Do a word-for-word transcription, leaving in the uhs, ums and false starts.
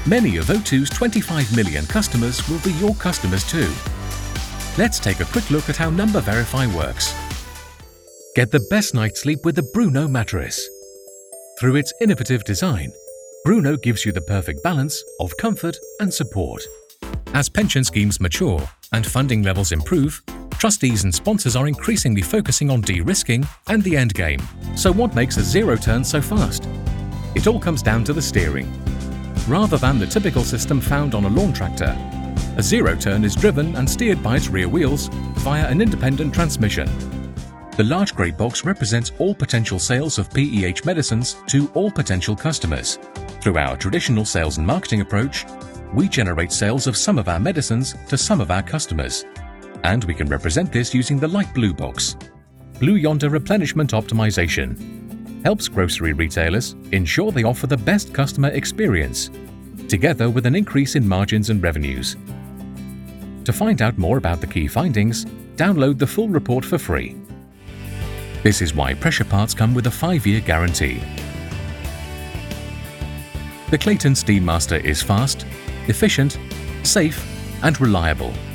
Many of O two's twenty-five million customers will be your customers too. Let's take a quick look at how Number Verify works. Get the best night's sleep with the Bruno mattress. Through its innovative design, Bruno gives you the perfect balance of comfort and support. As pension schemes mature and funding levels improve, trustees and sponsors are increasingly focusing on de-risking and the end game. So what makes a zero turn so fast? It all comes down to the steering. Rather than the typical system found on a lawn tractor, a zero turn is driven and steered by its rear wheels via an independent transmission. The large grey box represents all potential sales of P E H medicines to all potential customers. Through our traditional sales and marketing approach, we generate sales of some of our medicines to some of our customers. And we can represent this using the light blue box. Blue Yonder Replenishment Optimization helps grocery retailers ensure they offer the best customer experience, together with an increase in margins and revenues. To find out more about the key findings, download the full report for free. This is why pressure parts come with a five-year guarantee. The Clayton Steam Master is fast, efficient, safe, and reliable.